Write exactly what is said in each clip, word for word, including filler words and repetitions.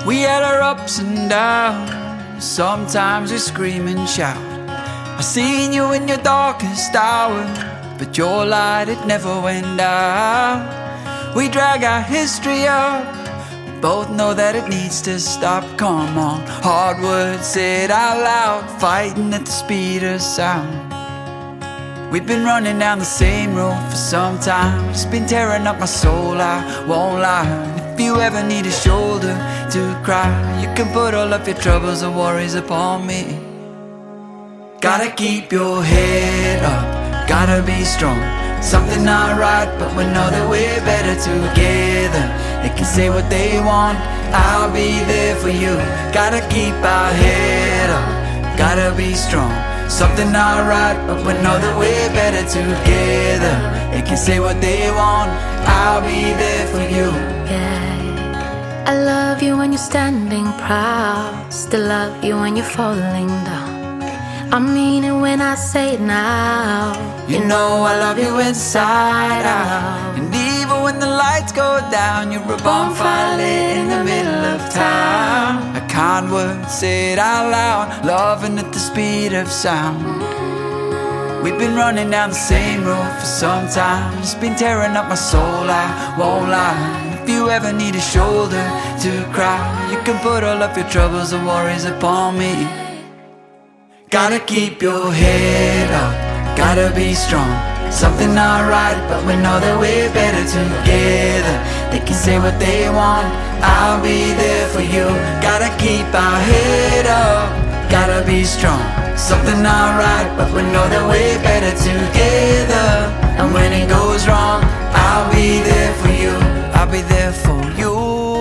We had our ups and downs, sometimes we scream and shout. I seen you in your darkest hour, but your light, it never went out. We drag our history up, we both know that it needs to stop. Come on, hard words said out loud, fighting at the speed of sound. We've been running down the same road for some time. It's been tearing up my soul, I won't lie. If you ever need a shoulder to cry, you can put all of your troubles and worries upon me. Gotta keep your head up, gotta be strong. Something not right, but we know that we're better together. They can say what they want, I'll be there for you. Gotta keep our head up, gotta be strong. Something not right, but we know that we're better together. They can say what they want, I'll be there for you. Yeah, I love you when you're standing proud, still love you when you're falling down. I mean it when I say it now. You know I love you inside out. And even when the lights go down, you're a bonfire lit in the middle of town. A kind word said out loud, loving at the speed of sound. We've been running down the same road for some time. It's been tearing up my soul, I won't lie. If you ever need a shoulder to cry, you can put all of your troubles and worries upon me. Gotta keep your head up, gotta be strong. Something not right, but we know that we're better together. They can say what they want, I'll be there for you. Gotta keep our head up, gotta be strong. Something not right, but we know that we're better together. And when it goes wrong, I'll be there for you. I'll be there for you.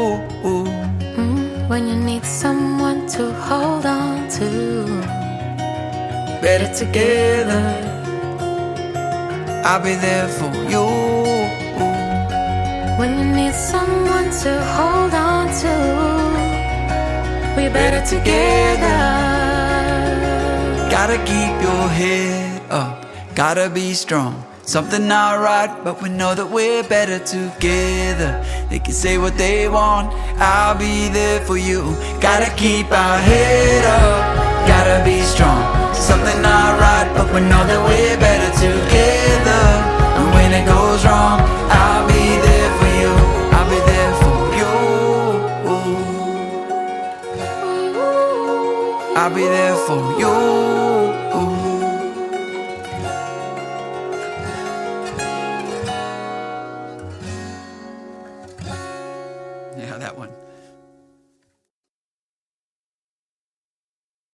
mm, When you need someone to hold on to, better together, I'll be there for you. When you need someone to hold on to, we're better together. Gotta keep your head up, gotta be strong. Something not right, but we know that we're better together. They can say what they want, I'll be there for you. Gotta keep our head up, gotta be strong. Something not right, but we know that we're better together. And when it goes wrong, I'll be there for you. I'll be there for you. I'll be there for you. Yeah, that one.